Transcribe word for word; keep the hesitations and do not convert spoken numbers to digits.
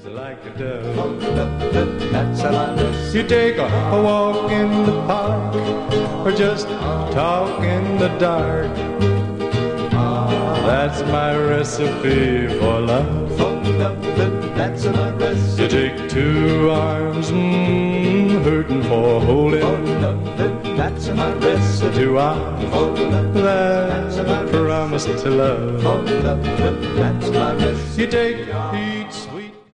like a dove. That's my recipe. You take a, a walk in the park, or just talk in the dark. That's my recipe for love. That's my recipe. You take two arms, mm, hurting for holding. That's my recipe. Two arms that promise to love. That's my recipe. You take